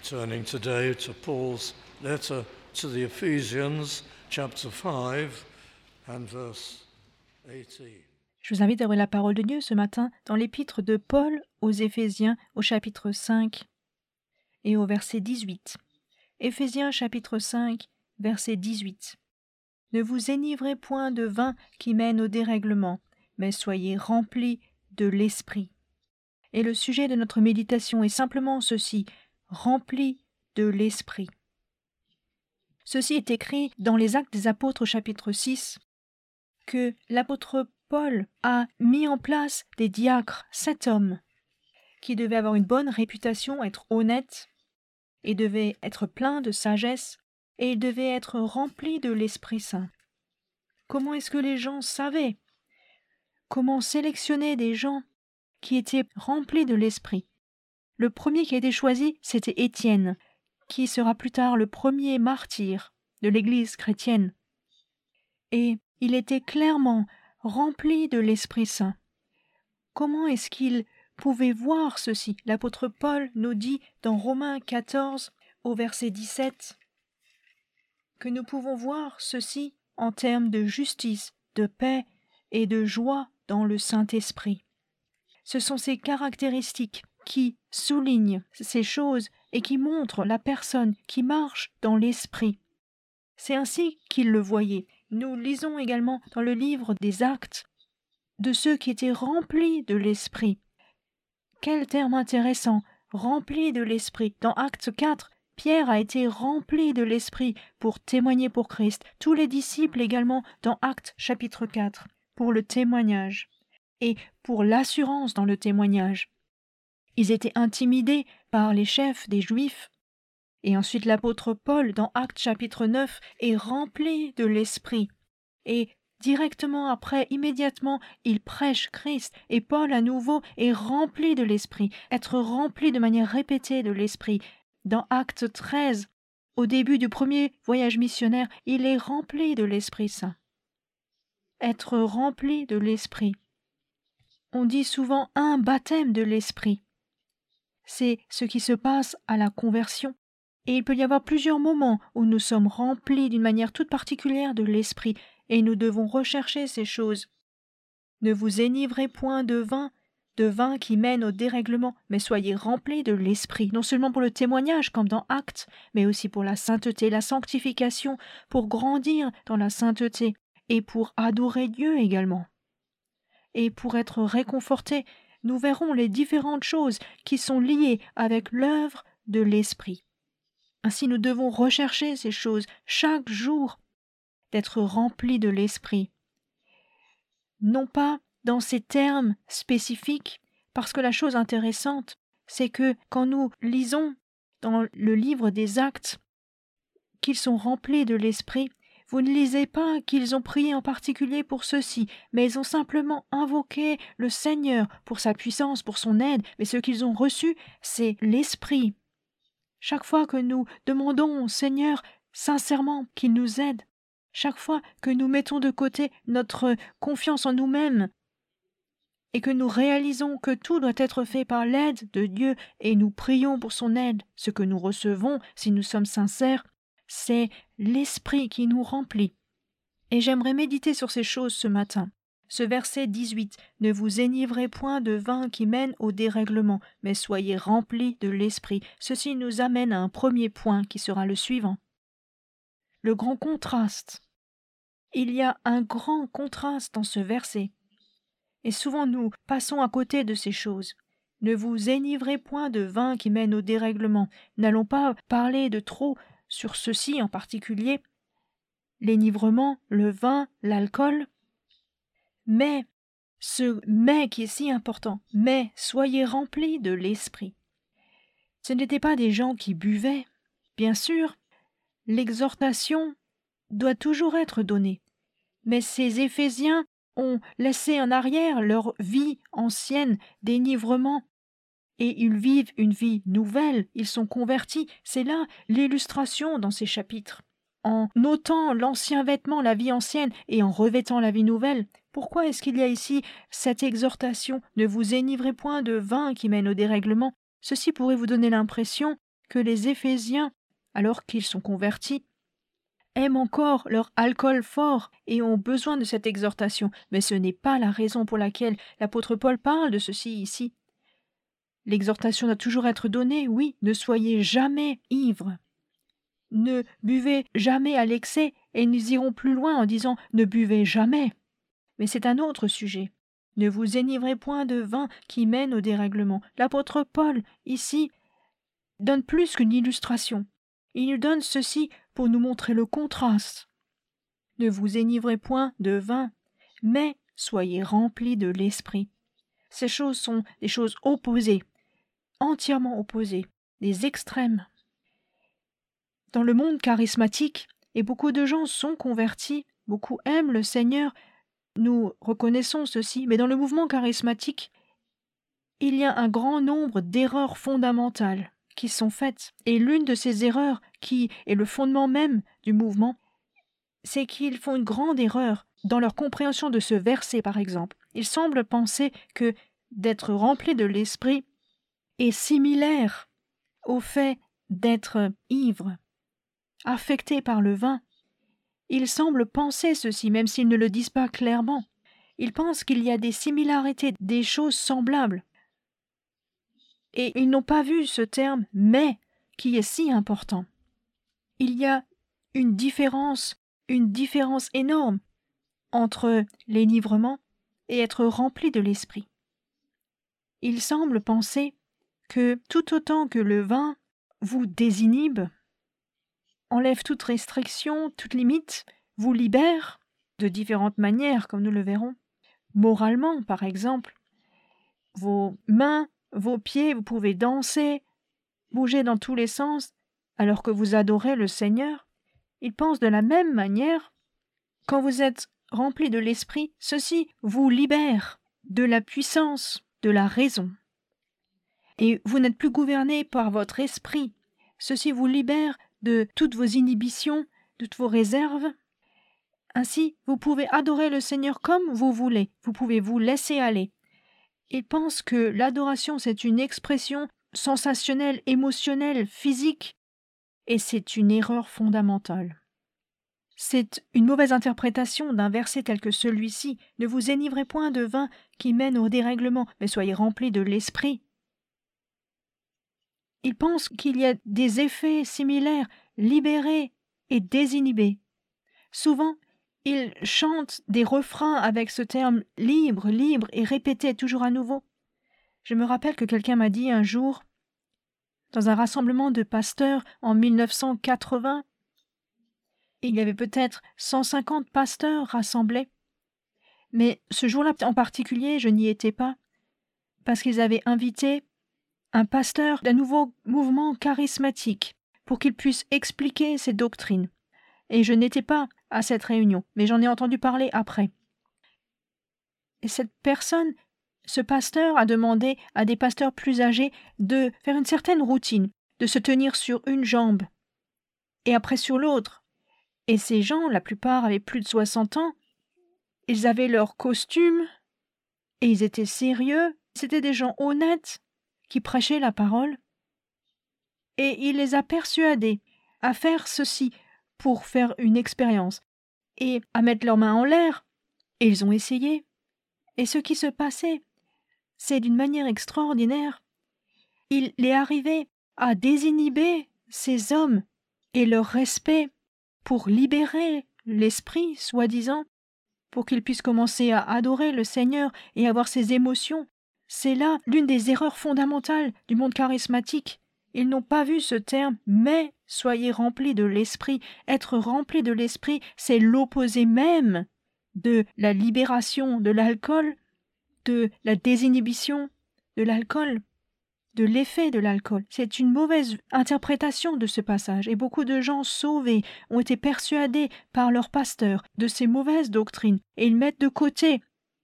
Turning today to Paul's letter to the Ephesians, chapter 5 and verse 18. Je vous invite à ouvrir la parole de Dieu ce matin dans l'épître de Paul aux Éphésiens au chapitre 5 et au verset 18. Éphésiens chapitre 5, verset 18. Ne vous enivrez point de vin qui mène au dérèglement, mais soyez remplis de l'esprit. Et le sujet de notre méditation est simplement ceci, remplis de l'esprit. Ceci est écrit dans les Actes des Apôtres au chapitre 6, que l'apôtre Paul a mis en place des diacres, 7 hommes, qui devaient avoir une bonne réputation, être honnêtes, et devaient être pleins de sagesse, et ils devaient être remplis de l'Esprit Saint. Comment est-ce que les gens savaient? Comment sélectionner des gens qui étaient remplis de l'Esprit? Le premier qui a été choisi, c'était Étienne, qui sera plus tard le premier martyr de l'Église chrétienne. Et il était clairement rempli de l'Esprit Saint. Comment est-ce qu'il pouvait voir ceci? L'apôtre Paul nous dit dans Romains 14, au verset 17, que nous pouvons voir ceci en termes de justice, de paix et de joie dans le Saint-Esprit. Ce sont ces caractéristiques qui soulignent ces choses et qui montrent la personne qui marche dans l'Esprit. C'est ainsi qu'il le voyait. Nous lisons également dans le livre des Actes de ceux qui étaient remplis de l'Esprit. Quel terme intéressant, remplis de l'Esprit. Dans Actes 4, Pierre a été rempli de l'Esprit pour témoigner pour Christ. Tous les disciples également dans Actes chapitre 4 pour le témoignage et pour l'assurance dans le témoignage. Ils étaient intimidés par les chefs des Juifs. Et ensuite l'apôtre Paul, dans Actes chapitre 9, est rempli de l'Esprit. Et directement après, immédiatement, il prêche Christ. Et Paul, à nouveau, est rempli de l'Esprit. Être rempli de manière répétée de l'Esprit. Dans Actes 13, au début du premier voyage missionnaire, il est rempli de l'Esprit Saint. Être rempli de l'Esprit. On dit souvent un baptême de l'Esprit. C'est ce qui se passe à la conversion. Et il peut y avoir plusieurs moments où nous sommes remplis d'une manière toute particulière de l'Esprit, et nous devons rechercher ces choses. Ne vous enivrez point de vin qui mène au dérèglement, mais soyez remplis de l'Esprit, non seulement pour le témoignage comme dans Actes, mais aussi pour la sainteté, la sanctification, pour grandir dans la sainteté, et pour adorer Dieu également. Et pour être réconfortés, nous verrons les différentes choses qui sont liées avec l'œuvre de l'Esprit. Ainsi, nous devons rechercher ces choses chaque jour, d'être remplis de l'Esprit. Non pas dans ces termes spécifiques, parce que la chose intéressante, c'est que quand nous lisons dans le livre des Actes qu'ils sont remplis de l'Esprit, vous ne lisez pas qu'ils ont prié en particulier pour ceci, mais ils ont simplement invoqué le Seigneur pour sa puissance, pour son aide, mais ce qu'ils ont reçu, c'est l'Esprit. Chaque fois que nous demandons au Seigneur sincèrement qu'il nous aide, chaque fois que nous mettons de côté notre confiance en nous-mêmes et que nous réalisons que tout doit être fait par l'aide de Dieu et nous prions pour son aide, ce que nous recevons, si nous sommes sincères, c'est l'Esprit qui nous remplit. Et j'aimerais méditer sur ces choses ce matin. Ce verset 18, « Ne vous enivrez point de vin qui mène au dérèglement, mais soyez remplis de l'Esprit. » Ceci nous amène à un premier point qui sera le suivant. Le grand contraste. Il y a un grand contraste dans ce verset. Et souvent nous passons à côté de ces choses. Ne vous enivrez point de vin qui mène au dérèglement. N'allons pas parler de trop sur ceci en particulier. L'enivrement, le vin, l'alcool. Mais, ce mais qui est si important, mais soyez remplis de l'Esprit. Ce n'étaient pas des gens qui buvaient. Bien sûr, l'exhortation doit toujours être donnée. Mais ces Éphésiens ont laissé en arrière leur vie ancienne d'enivrement et ils vivent une vie nouvelle, ils sont convertis. C'est là l'illustration dans ces chapitres. En ôtant l'ancien vêtement, la vie ancienne, et en revêtant la vie nouvelle, pourquoi est-ce qu'il y a ici cette exhortation « Ne vous enivrez point de vin qui mène au dérèglement » Ceci pourrait vous donner l'impression que les Éphésiens, alors qu'ils sont convertis, aiment encore leur alcool fort et ont besoin de cette exhortation. Mais ce n'est pas la raison pour laquelle l'apôtre Paul parle de ceci ici. L'exhortation doit toujours être donnée, oui, ne soyez jamais ivres. Ne buvez jamais à l'excès, et nous irons plus loin en disant ne buvez jamais. Mais c'est un autre sujet. Ne vous enivrez point de vin qui mène au dérèglement. L'apôtre Paul, ici, donne plus qu'une illustration. Il nous donne ceci pour nous montrer le contraste. Ne vous enivrez point de vin, mais soyez remplis de l'esprit. Ces choses sont des choses opposées, entièrement opposées, des extrêmes. Dans le monde charismatique, et beaucoup de gens sont convertis, beaucoup aiment le Seigneur, nous reconnaissons ceci, mais dans le mouvement charismatique, il y a un grand nombre d'erreurs fondamentales qui sont faites. Et l'une de ces erreurs, qui est le fondement même du mouvement, c'est qu'ils font une grande erreur dans leur compréhension de ce verset, par exemple. Ils semblent penser que d'être rempli de l'esprit est similaire au fait d'être ivre, affecté par le vin. Ils semblent penser ceci, même s'ils ne le disent pas clairement. Ils pensent qu'il y a des similarités, des choses semblables. Et ils n'ont pas vu ce terme « mais » qui est si important. Il y a une différence énorme entre l'enivrement et être rempli de l'esprit. Il semble penser que tout autant que le vin vous désinhibe, enlève toute restriction, toute limite, vous libère de différentes manières, comme nous le verrons. Moralement, par exemple, vos mains, vos pieds, vous pouvez danser, bouger dans tous les sens, alors que vous adorez le Seigneur. Il pense de la même manière. Quand vous êtes rempli de l'esprit, ceci vous libère de la puissance de la raison. Et vous n'êtes plus gouverné par votre esprit. Ceci vous libère de toutes vos inhibitions, de toutes vos réserves. Ainsi, vous pouvez adorer le Seigneur comme vous voulez. Vous pouvez vous laisser aller. Il pense que l'adoration, c'est une expression sensationnelle, émotionnelle, physique, et c'est une erreur fondamentale. C'est une mauvaise interprétation d'un verset tel que celui-ci. Ne vous enivrez point de vin qui mène au dérèglement, mais soyez remplis de l'esprit. Il pense qu'il y a des effets similaires, libérés et désinhibés. Souvent, il chante des refrains avec ce terme libre, libre et répété toujours à nouveau. Je me rappelle que quelqu'un m'a dit un jour, dans un rassemblement de pasteurs en 1980, il y avait peut-être 150 pasteurs rassemblés. Mais ce jour-là en particulier, je n'y étais pas, parce qu'ils avaient invité un pasteur d'un nouveau mouvement charismatique pour qu'il puisse expliquer ses doctrines. Et je n'étais pas à cette réunion, mais j'en ai entendu parler après. Et cette personne, ce pasteur, a demandé à des pasteurs plus âgés de faire une certaine routine, de se tenir sur une jambe et après sur l'autre. Et ces gens, la plupart avaient plus de 60 ans, ils avaient leur costume et ils étaient sérieux. C'était des gens honnêtes qui prêchaient la parole. Et il les a persuadés à faire ceci pour faire une expérience et à mettre leurs mains en l'air. Et ils ont essayé. Et ce qui se passait, c'est d'une manière extraordinaire. Il est arrivé à désinhiber ces hommes et leur respect pour libérer l'esprit, soi-disant, pour qu'ils puissent commencer à adorer le Seigneur et avoir ses émotions. C'est là l'une des erreurs fondamentales du monde charismatique. Ils n'ont pas vu ce terme, mais soyez remplis de l'esprit. Être rempli de l'esprit, c'est l'opposé même de la libération de l'alcool, de la désinhibition de l'alcool, de l'effet de l'alcool. C'est une mauvaise interprétation de ce passage, et beaucoup de gens sauvés ont été persuadés par leur pasteur de ces mauvaises doctrines, et ils mettent de côté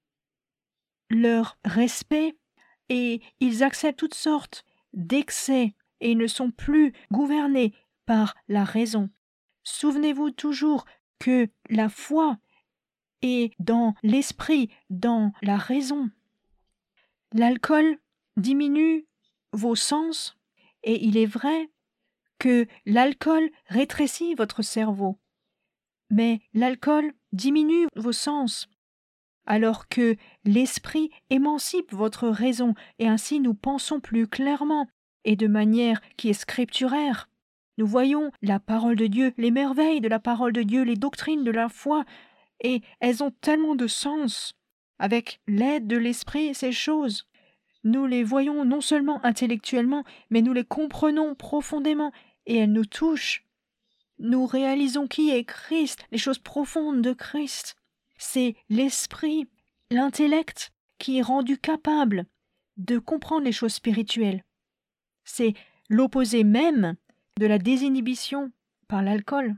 leur respect, et ils acceptent toutes sortes d'excès, et ils ne sont plus gouvernés par la raison. Souvenez-vous toujours que la foi est dans l'esprit, dans la raison. L'alcool diminue vos sens, et il est vrai que l'alcool rétrécit votre cerveau, mais l'alcool diminue vos sens, alors que l'esprit émancipe votre raison, et ainsi nous pensons plus clairement et de manière qui est scripturaire. Nous voyons la parole de Dieu, les merveilles de la parole de Dieu, les doctrines de la foi, et elles ont tellement de sens. Avec l'aide de l'esprit, ces choses, nous les voyons non seulement intellectuellement, mais nous les comprenons profondément, et elles nous touchent. Nous réalisons qui est Christ, les choses profondes de Christ. C'est l'esprit, l'intellect qui est rendu capable de comprendre les choses spirituelles. C'est l'opposé même de la désinhibition par l'alcool.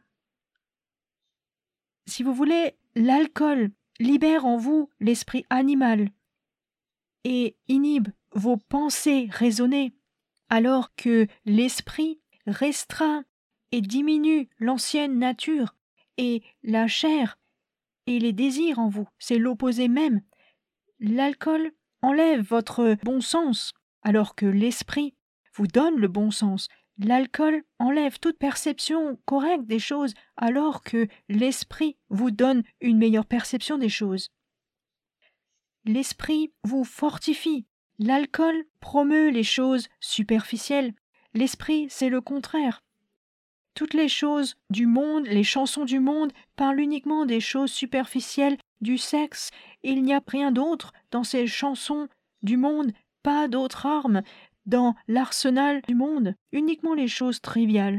Si vous voulez, l'alcool libère en vous l'esprit animal et inhibe vos pensées raisonnées, alors que l'esprit restreint et diminue l'ancienne nature et la chair et les désirs en vous. C'est l'opposé même. L'alcool enlève votre bon sens, alors que l'esprit vous donne le bon sens. L'alcool enlève toute perception correcte des choses, alors que l'esprit vous donne une meilleure perception des choses. L'esprit vous fortifie. L'alcool promeut les choses superficielles. L'esprit, c'est le contraire. Toutes les choses du monde, les chansons du monde, parlent uniquement des choses superficielles, du sexe. Il n'y a rien d'autre dans ces chansons du monde, pas d'autres armes dans l'arsenal du monde, uniquement les choses triviales.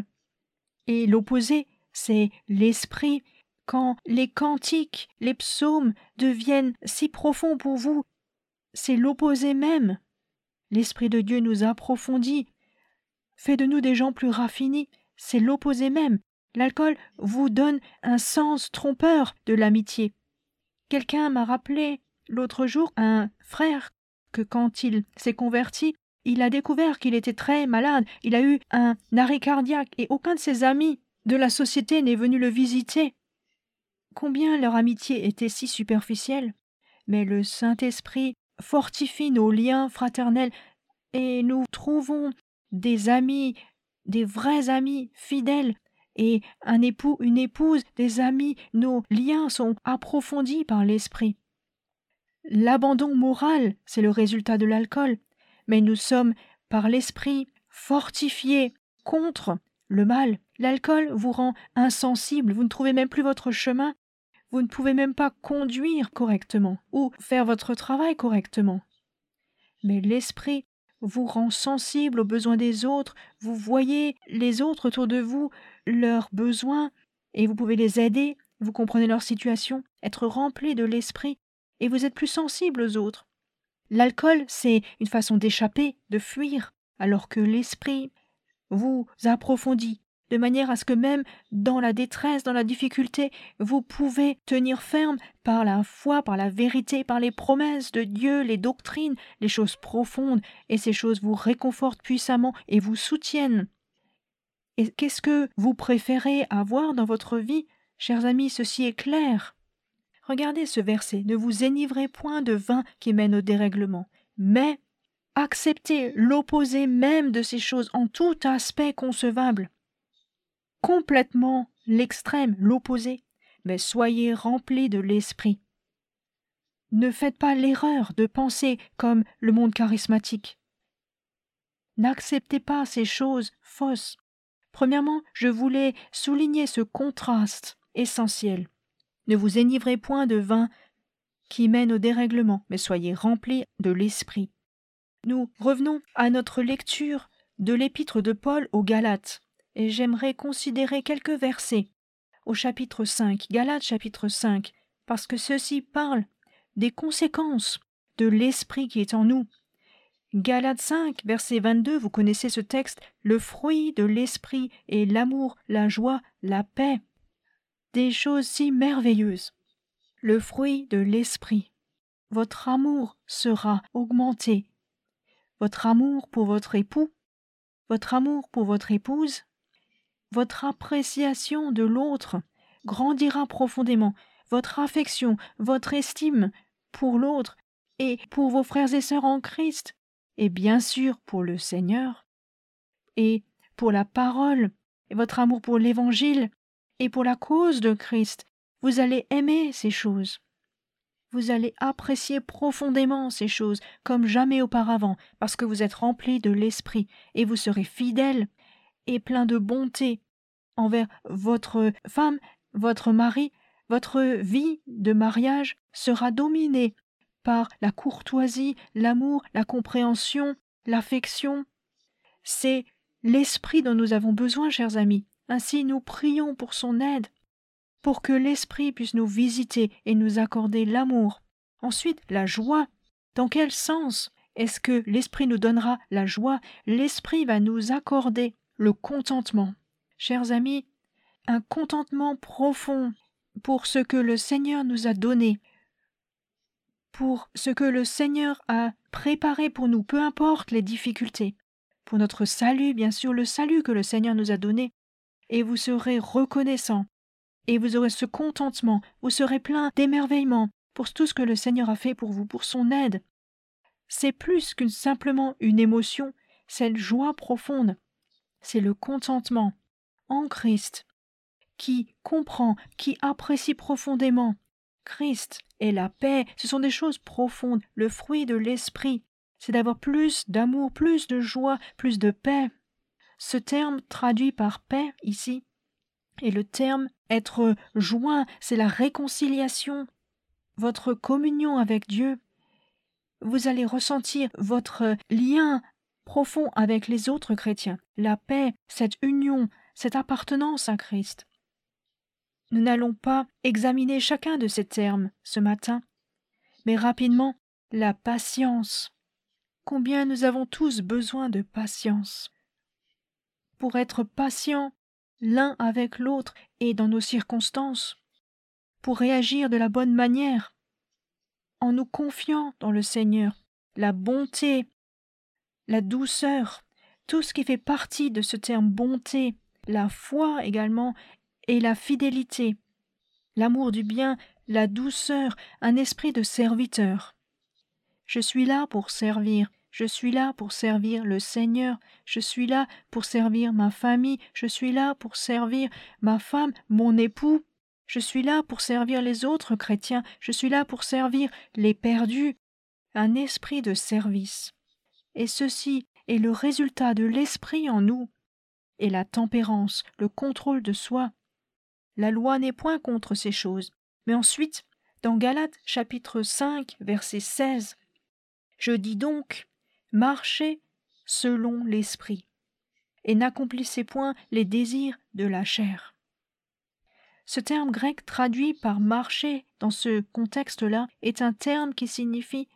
Et l'opposé, c'est l'esprit. Quand les cantiques, les psaumes deviennent si profonds pour vous, c'est l'opposé même. L'Esprit de Dieu nous approfondit, fait de nous des gens plus raffinés. C'est l'opposé même. L'alcool vous donne un sens trompeur de l'amitié. Quelqu'un m'a rappelé l'autre jour, un frère, que quand il s'est converti, il a découvert qu'il était très malade. Il a eu un arrêt cardiaque et aucun de ses amis de la société n'est venu le visiter. Combien leur amitié était si superficielle. Mais le Saint-Esprit fortifie nos liens fraternels et nous trouvons des amis, des vrais amis fidèles, et un époux, une épouse, des amis, nos liens sont approfondis par l'esprit. L'abandon moral, c'est le résultat de l'alcool, mais nous sommes, par l'esprit, fortifiés contre le mal. L'alcool vous rend insensible, vous ne trouvez même plus votre chemin, vous ne pouvez même pas conduire correctement ou faire votre travail correctement. Mais l'esprit vous rend sensible aux besoins des autres, vous voyez les autres autour de vous, leurs besoins, et vous pouvez les aider, vous comprenez leur situation, être rempli de l'esprit, et vous êtes plus sensible aux autres. L'alcool, c'est une façon d'échapper, de fuir, alors que l'esprit vous approfondit, de manière à ce que même dans la détresse, dans la difficulté, vous pouvez tenir ferme par la foi, par la vérité, par les promesses de Dieu, les doctrines, les choses profondes, et ces choses vous réconfortent puissamment et vous soutiennent. Et qu'est-ce que vous préférez avoir dans votre vie, chers amis, ceci est clair. Regardez ce verset, ne vous enivrez point de vin qui mène au dérèglement, mais acceptez l'opposé même de ces choses en tout aspect concevable. Complètement l'extrême, l'opposé, mais soyez remplis de l'esprit. Ne faites pas l'erreur de penser comme le monde charismatique. N'acceptez pas ces choses fausses. Premièrement, je voulais souligner ce contraste essentiel. Ne vous enivrez point de vin qui mène au dérèglement, mais soyez remplis de l'esprit. Nous revenons à notre lecture de l'épître de Paul aux Galates. Et j'aimerais considérer quelques versets au chapitre 5, Galates chapitre 5, parce que ceci parle des conséquences de l'esprit qui est en nous. Galates 5, verset 22, vous connaissez ce texte, le fruit de l'esprit est l'amour, la joie, la paix. Des choses si merveilleuses. Le fruit de l'esprit. Votre amour sera augmenté. Votre amour pour votre époux, votre amour pour votre épouse, votre appréciation de l'autre grandira profondément, votre affection, votre estime pour l'autre et pour vos frères et sœurs en Christ, et bien sûr pour le Seigneur, et pour la parole et votre amour pour l'Évangile et pour la cause de Christ, vous allez aimer ces choses. Vous allez apprécier profondément ces choses comme jamais auparavant, parce que vous êtes remplis de l'Esprit, et vous serez fidèles et plein de bonté envers votre femme, votre mari. Votre vie de mariage sera dominée par la courtoisie, l'amour, la compréhension, l'affection. C'est l'Esprit dont nous avons besoin, chers amis. Ainsi, nous prions pour son aide, pour que l'Esprit puisse nous visiter et nous accorder l'amour. Ensuite, la joie. Dans quel sens est-ce que l'Esprit nous donnera la joie? L'Esprit va nous accorder le contentement. Chers amis, un contentement profond pour ce que le Seigneur nous a donné, pour ce que le Seigneur a préparé pour nous, peu importe les difficultés. Pour notre salut, bien sûr, le salut que le Seigneur nous a donné, et vous serez reconnaissants, et vous aurez ce contentement, vous serez plein d'émerveillement pour tout ce que le Seigneur a fait pour vous, pour son aide. C'est plus qu'une simplement une émotion, cette joie profonde, c'est le contentement en Christ, qui comprend, qui apprécie profondément. Christ et la paix, ce sont des choses profondes, le fruit de l'esprit, c'est d'avoir plus d'amour, plus de joie, plus de paix. Ce terme traduit par paix ici, et le terme être joint, c'est la réconciliation, votre communion avec Dieu. Vous allez ressentir votre lien profond avec les autres chrétiens, la paix, cette union, cette appartenance à Christ. Nous n'allons pas examiner chacun de ces termes ce matin, mais rapidement, la patience. Combien nous avons tous besoin de patience. Pour être patients l'un avec l'autre et dans nos circonstances, pour réagir de la bonne manière, en nous confiant dans le Seigneur, la bonté, la douceur, tout ce qui fait partie de ce terme bonté, la foi également, et la fidélité, l'amour du bien, la douceur, un esprit de serviteur. Je suis là pour servir, je suis là pour servir le Seigneur, je suis là pour servir ma famille, je suis là pour servir ma femme, mon époux, je suis là pour servir les autres chrétiens, je suis là pour servir les perdus, un esprit de service. Et ceci est le résultat de l'esprit en nous, et la tempérance, le contrôle de soi. La loi n'est point contre ces choses. Mais ensuite, dans Galates chapitre 5, verset 16, « Je dis donc, marchez selon l'esprit, et n'accomplissez point les désirs de la chair. » Ce terme grec traduit par « marcher » dans ce contexte-là est un terme qui signifie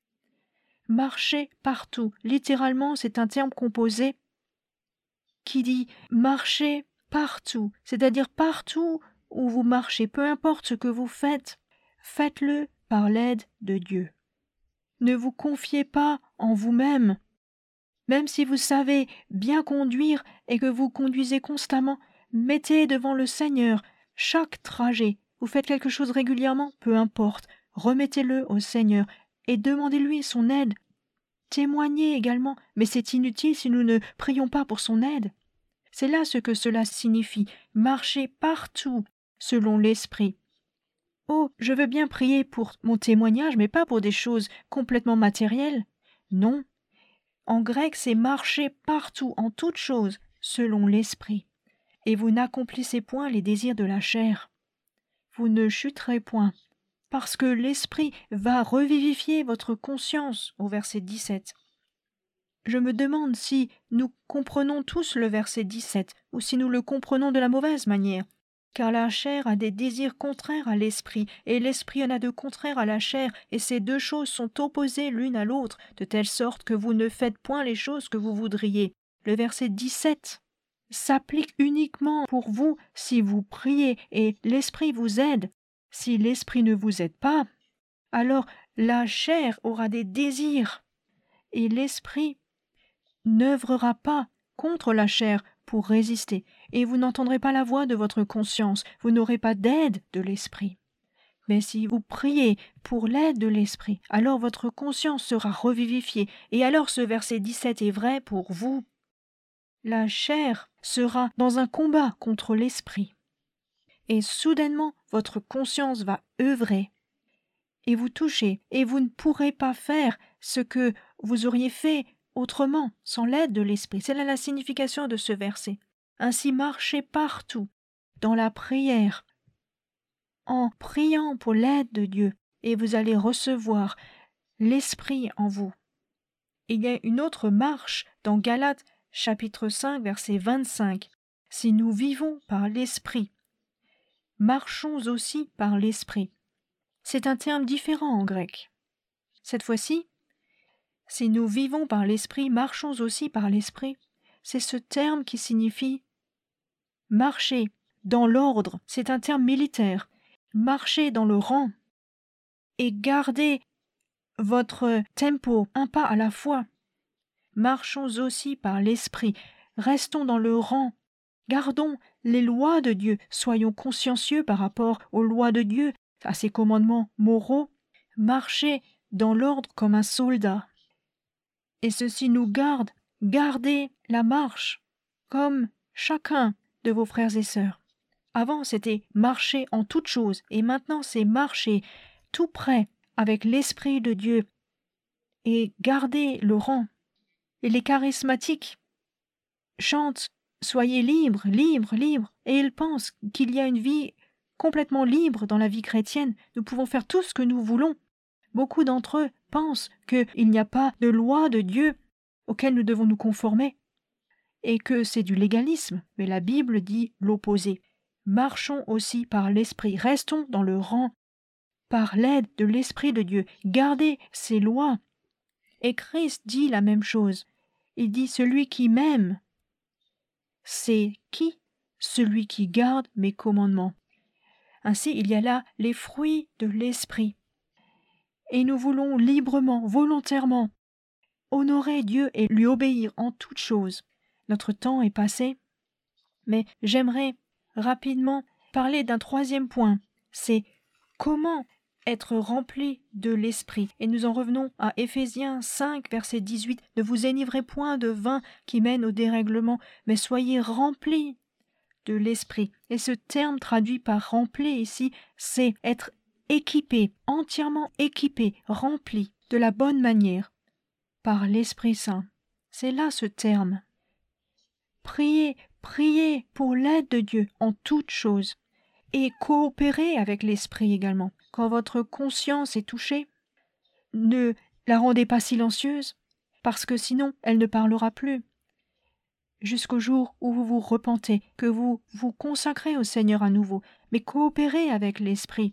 « marcher partout ». Littéralement, c'est un terme composé qui dit « marcher partout », c'est-à-dire partout où vous marchez, peu importe ce que vous faites, faites-le par l'aide de Dieu. Ne vous confiez pas en vous-même. Même si vous savez bien conduire et que vous conduisez constamment, mettez devant le Seigneur chaque trajet. Vous faites quelque chose régulièrement, peu importe, remettez-le au Seigneur et demandez-lui son aide. Témoignez également, mais c'est inutile si nous ne prions pas pour son aide. C'est là ce que cela signifie, marcher partout selon l'Esprit. Oh, je veux bien prier pour mon témoignage, mais pas pour des choses complètement matérielles. Non. En grec, c'est marcher partout, en toutes choses, selon l'Esprit. Et vous n'accomplissez point les désirs de la chair. Vous ne chuterez point, parce que l'Esprit va revivifier votre conscience, au verset 17. Je me demande si nous comprenons tous le verset 17, ou si nous le comprenons de la mauvaise manière, car la chair a des désirs contraires à l'esprit, et l'esprit en a de contraires à la chair, et ces deux choses sont opposées l'une à l'autre, de telle sorte que vous ne faites point les choses que vous voudriez. Le verset 17 s'applique uniquement pour vous si vous priez, et l'esprit vous aide. Si l'esprit ne vous aide pas, alors la chair aura des désirs, et l'esprit n'œuvrera pas contre la chair pour résister, et vous n'entendrez pas la voix de votre conscience, vous n'aurez pas d'aide de l'esprit. Mais si vous priez pour l'aide de l'esprit, alors votre conscience sera revivifiée, et alors ce verset 17 est vrai pour vous. la chair sera dans un combat contre l'esprit. Et soudainement, votre conscience va œuvrer et vous toucher, et vous ne pourrez pas faire ce que vous auriez fait autrement, sans l'aide de l'esprit. C'est là la signification de ce verset. Ainsi, marchez partout, dans la prière, en priant pour l'aide de Dieu, et vous allez recevoir l'esprit en vous. Il y a une autre marche dans Galates chapitre 5, verset 25. Si nous vivons par l'esprit, marchons aussi par l'esprit. C'est un terme différent en grec. Cette fois-ci, si nous vivons par l'esprit, marchons aussi par l'esprit. C'est ce terme qui signifie marcher dans l'ordre. C'est un terme militaire. Marcher dans le rang et garder votre tempo, un pas à la fois. Marchons aussi par l'esprit. Restons dans le rang. Gardons les lois de Dieu. Soyons consciencieux par rapport aux lois de Dieu, à ses commandements moraux. Marchez dans l'ordre comme un soldat. Et ceci nous garde. Gardez la marche comme chacun de vos frères et sœurs. Avant, c'était marcher en toutes choses, et maintenant, c'est marcher tout près avec l'Esprit de Dieu et garder le rang. Et les charismatiques chantent « Soyez libres, libres, libres », et ils pensent qu'il y a une vie complètement libre dans la vie chrétienne. Nous pouvons faire tout ce que nous voulons. Beaucoup d'entre eux pensent qu'il n'y a pas de loi de Dieu auquel nous devons nous conformer et que c'est du légalisme, mais la Bible dit l'opposé. Marchons aussi par l'Esprit, restons dans le rang par l'aide de l'Esprit de Dieu, gardez ses lois. Et Christ dit la même chose. Il dit « Celui qui m'aime, c'est qui? Celui qui garde mes commandements. » Ainsi, il y a là les fruits de l'Esprit. Et nous voulons librement, volontairement, honorer Dieu et lui obéir en toutes choses. Notre temps est passé, mais j'aimerais rapidement parler d'un troisième point. C'est comment être rempli de l'Esprit. Et nous en revenons à Éphésiens 5, verset 18. « Ne vous enivrez point de vin qui mène au dérèglement, mais soyez remplis de l'Esprit. » Et ce terme traduit par rempli ici, c'est être équipé, entièrement équipé, rempli de la bonne manière par l'Esprit Saint. C'est là ce terme. Priez, priez pour l'aide de Dieu en toutes choses et coopérez avec l'Esprit également. Quand votre conscience est touchée, ne la rendez pas silencieuse parce que sinon elle ne parlera plus. Jusqu'au jour où vous vous repentez, que vous vous consacrez au Seigneur à nouveau, mais coopérez avec l'Esprit,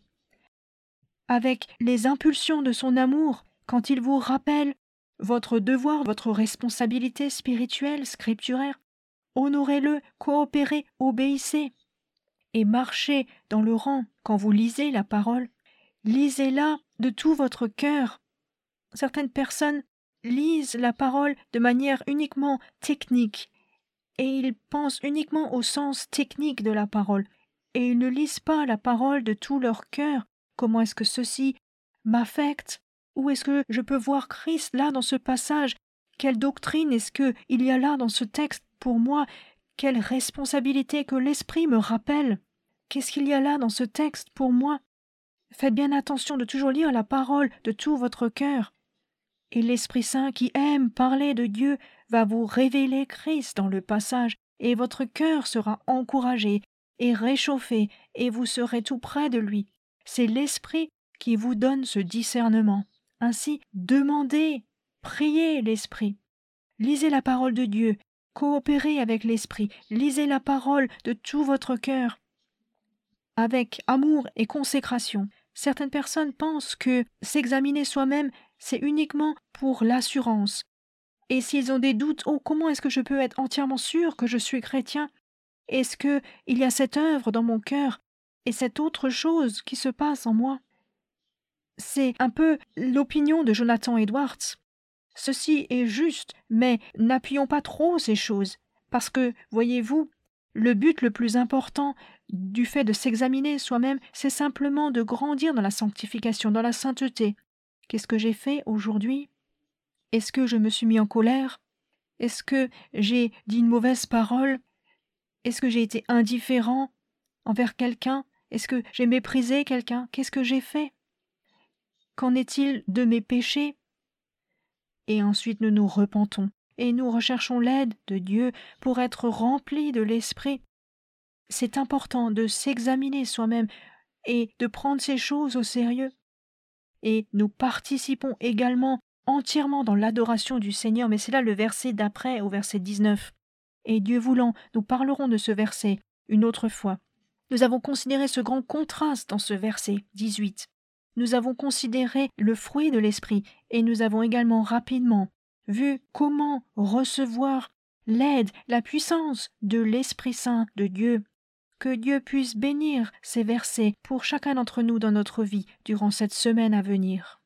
avec les impulsions de son amour, quand il vous rappelle votre devoir, votre responsabilité spirituelle, scripturaire. Honorez-le, coopérez, obéissez et marchez dans le rang. Quand vous lisez la parole, lisez-la de tout votre cœur. Certaines personnes lisent la parole de manière uniquement technique et ils pensent uniquement au sens technique de la parole et ils ne lisent pas la parole de tout leur cœur. Comment est-ce que ceci m'affecte? Où est-ce que je peux voir Christ là dans ce passage? Quelle doctrine est-ce qu'il y a là dans ce texte pour moi? Quelle responsabilité que l'Esprit me rappelle? Qu'est-ce qu'il y a là dans ce texte pour moi? Faites bien attention de toujours lire la parole de tout votre cœur. Et l'Esprit Saint qui aime parler de Dieu va vous révéler Christ dans le passage, et votre cœur sera encouragé et réchauffé, et vous serez tout près de lui. C'est l'Esprit qui vous donne ce discernement. Ainsi, demandez, priez l'Esprit. Lisez la parole de Dieu, coopérez avec l'Esprit, lisez la parole de tout votre cœur, avec amour et consécration. Certaines personnes pensent que s'examiner soi-même, c'est uniquement pour l'assurance. Et s'ils ont des doutes, comment est-ce que je peux être entièrement sûr que je suis chrétien? Est-ce qu'il y a cette œuvre dans mon cœur et cette autre chose qui se passe en moi? C'est un peu l'opinion de Jonathan Edwards. Ceci est juste, mais n'appuyons pas trop ces choses, parce que, voyez-vous, le but le plus important du fait de s'examiner soi-même, c'est simplement de grandir dans la sanctification, dans la sainteté. Qu'est-ce que j'ai fait aujourd'hui? Est-ce que je me suis mis en colère? Est-ce que j'ai dit une mauvaise parole? Est-ce que j'ai été indifférent envers quelqu'un? Est-ce que j'ai méprisé quelqu'un? Qu'est-ce que j'ai fait? Qu'en est-il de mes péchés? Et ensuite nous nous repentons et nous recherchons l'aide de Dieu pour être remplis de l'Esprit. C'est important de s'examiner soi-même et de prendre ces choses au sérieux. Et nous participons également entièrement dans l'adoration du Seigneur, mais c'est là le verset d'après, au verset 19. Et Dieu voulant, nous parlerons de ce verset une autre fois. Nous avons considéré ce grand contraste dans ce verset 18. Nous avons considéré le fruit de l'Esprit et nous avons également rapidement vu comment recevoir l'aide, la puissance de l'Esprit Saint de Dieu. Que Dieu puisse bénir ces versets pour chacun d'entre nous dans notre vie durant cette semaine à venir.